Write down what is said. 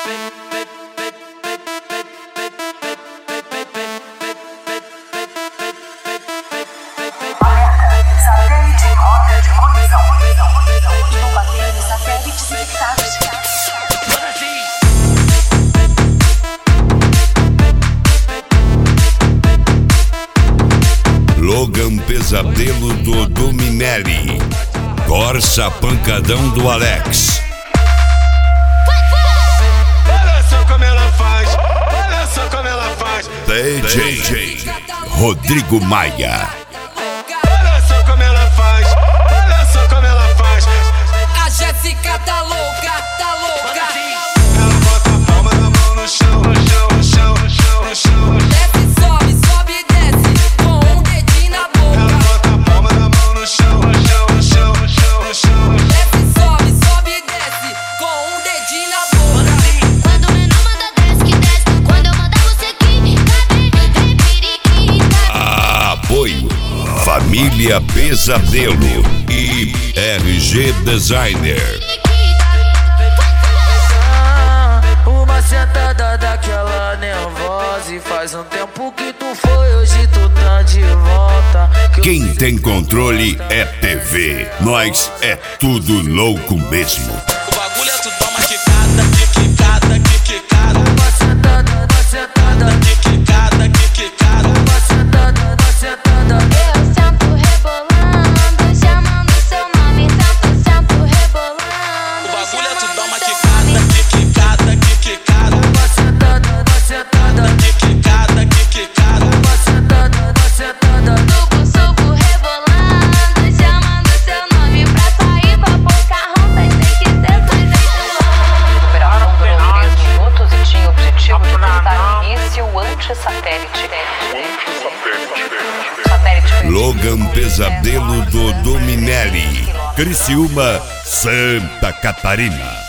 Logan Pesadelo do Dominelli, Corsa Pancadão do Alex. Olha só como ela faz, olha só como ela faz. DJ Rodrigo Maia. Olha só como ela faz, olha só como ela faz. A Jéssica tá louca, tá louca. Ela bota a palma da mão no chão, no chão, no chão, no chão, no chão. Desce, sobe, sobe e desce, com um dedinho na boca. Ela bota a palma da mão no chão, no chão, no chão, no chão, no chão. Desce, sobe, sobe e desce, com um dedinho na boca. Quando o menor manda desce que desce, quando eu mandar você que periquita. Apoio Família Pesadelo e RG Designer. Uma sentada daquela nervosa e faz um tempo que tu foi, hoje tu tá de volta. Quem tem controle é TV. Nós é tudo louco mesmo. O bagulho é tu toma quicada, quicada, quicada. Uma sentada, Quicada, quicada. uma sentada. Eu sento rebolando, chamando seu nome. Sento rebolando. O bagulho é tu toma quicada, quicada, quicada. Uma sentada. Quicada, quicada. Uma sentada. Subo rebolando, chamando seu nome. Pra sair pra Pocahontas tem que ter sujeito. Operação durou 3 minutos e tinha o objetivo de tentar início anti-satélite. Logan Pesadelo do Dominelli, Criciúma, Santa Catarina.